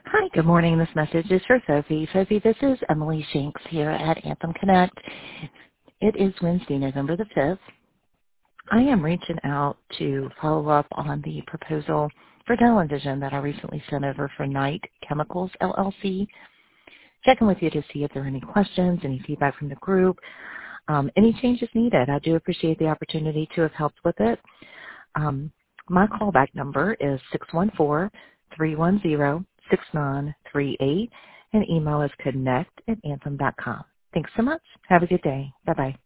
Hi, good morning. This message is for Sophie. Sophie, this is Emily Shanks here at Anthem Connect. It is Wednesday, November the 5th. I am reaching out to follow up on the proposal for television that I recently sent over for Knight Chemicals, LLC. Checking with you to see if there are any questions, any feedback from the group, any changes needed. I do appreciate the opportunity to have helped with it. My callback number is 614-310-6938, and email is connect@anthem.com. Thanks so much. Have a good day. Bye-bye.